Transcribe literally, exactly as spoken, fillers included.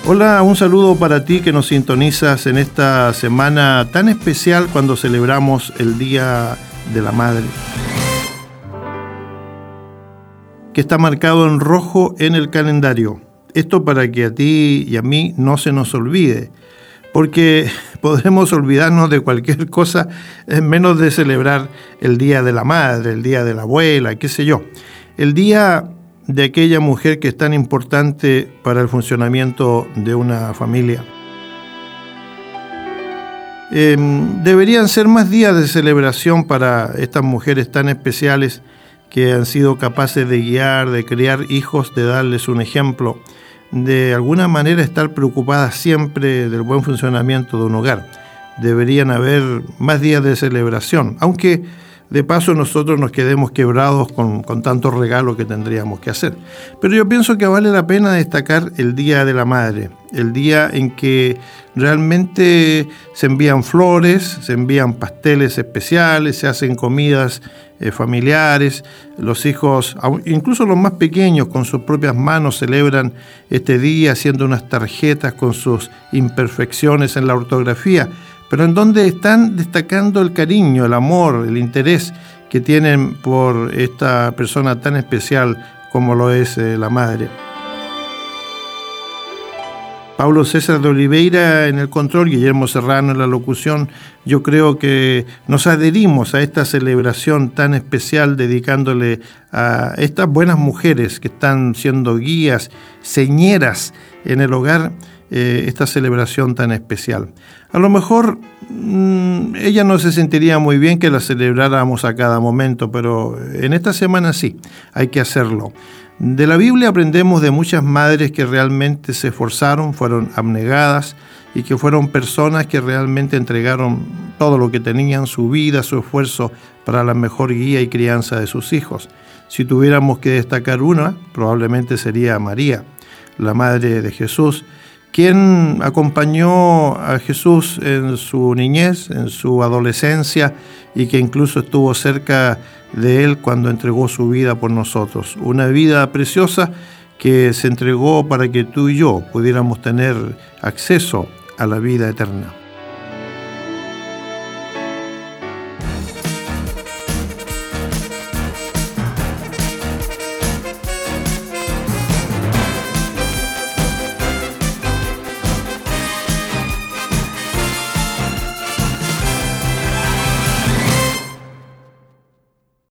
Hola, un saludo para ti que nos sintonizas en esta semana tan especial cuando celebramos el Día de la Madre, que está marcado en rojo en el calendario. Esto para que a ti y a mí no se nos olvide, porque podremos olvidarnos de cualquier cosa, menos de celebrar el Día de la Madre, el Día de la Abuela, qué sé yo. El Día de aquella mujer que es tan importante para el funcionamiento de una familia. Eh, deberían ser más días de celebración para estas mujeres tan especiales que han sido capaces de guiar, de criar hijos, de darles un ejemplo, de alguna manera estar preocupadas siempre del buen funcionamiento de un hogar. Deberían haber más días de celebración, aunque de paso nosotros nos quedemos quebrados con, con tantos regalos que tendríamos que hacer. Pero yo pienso que vale la pena destacar el Día de la Madre, el día en que realmente se envían flores, se envían pasteles especiales, se hacen comidas eh, familiares, los hijos, incluso los más pequeños, con sus propias manos celebran este día haciendo unas tarjetas con sus imperfecciones en la ortografía, pero en donde están destacando el cariño, el amor, el interés que tienen por esta persona tan especial como lo es eh, la madre. Pablo César de Oliveira en el control, Guillermo Serrano en la locución. Yo creo que nos adherimos a esta celebración tan especial dedicándole a estas buenas mujeres que están siendo guías, señeras en el hogar, eh, esta celebración tan especial. A lo mejor mmm, ella no se sentiría muy bien que la celebráramos a cada momento, pero en esta semana sí, hay que hacerlo. De la Biblia aprendemos de muchas madres que realmente se esforzaron, fueron abnegadas y que fueron personas que realmente entregaron todo lo que tenían, su vida, su esfuerzo para la mejor guía y crianza de sus hijos. Si tuviéramos que destacar una, probablemente sería María, la madre de Jesús, quien acompañó a Jesús en su niñez, en su adolescencia, y que incluso estuvo cerca de él cuando entregó su vida por nosotros. Una vida preciosa que se entregó para que tú y yo pudiéramos tener acceso a la vida eterna.